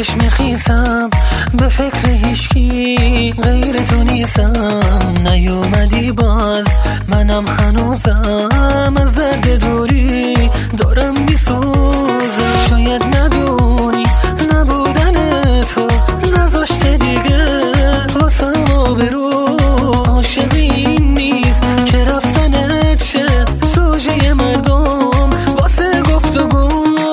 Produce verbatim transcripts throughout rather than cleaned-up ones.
چشم خیسم به فکر هیچکی غیر تو نیستم. نیومدی باز منم هنوزم از درد دوری دارم میسوزم. شاید ندونی نبودن تو نذاشته دیگه واسم آبرو. عاشق این نیست که رفتنت شه سوژه مردم واسه گفتگو.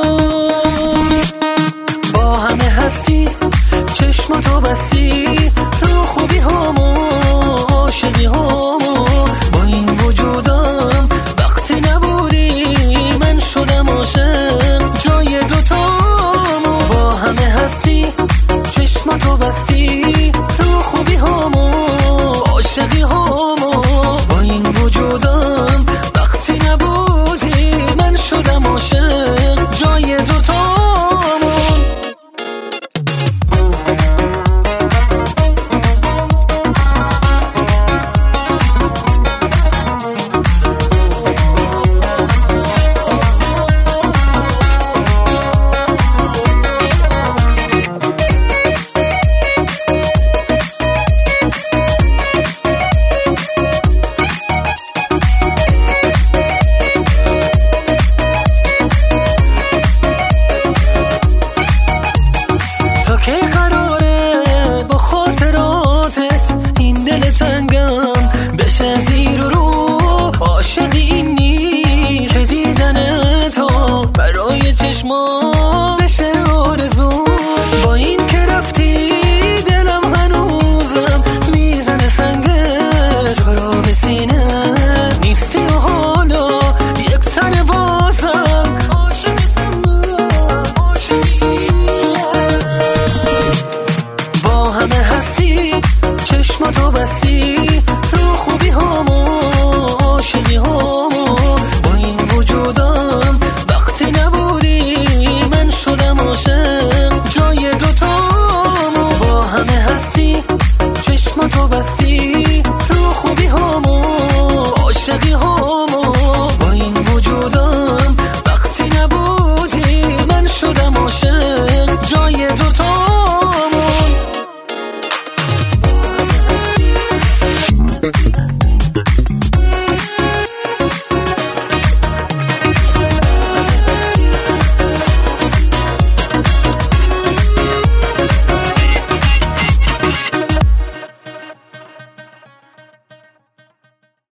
با همه هستی چشماتو بستی رو خوبی هامو عاشقی هامو. با این وجودم وقتی نبودی من شدم عاشق جای دوتامو. با همه هستی چشماتو بستی رو خوبی هامو عاشقی هامو. با این وجودم وقتی نبودی من شدم عاشق جای دوتامو. که قراره با خاطراتت این دل تنگم بشه زیر و رو. عاشق این نیست که دیدن تو برای چشمات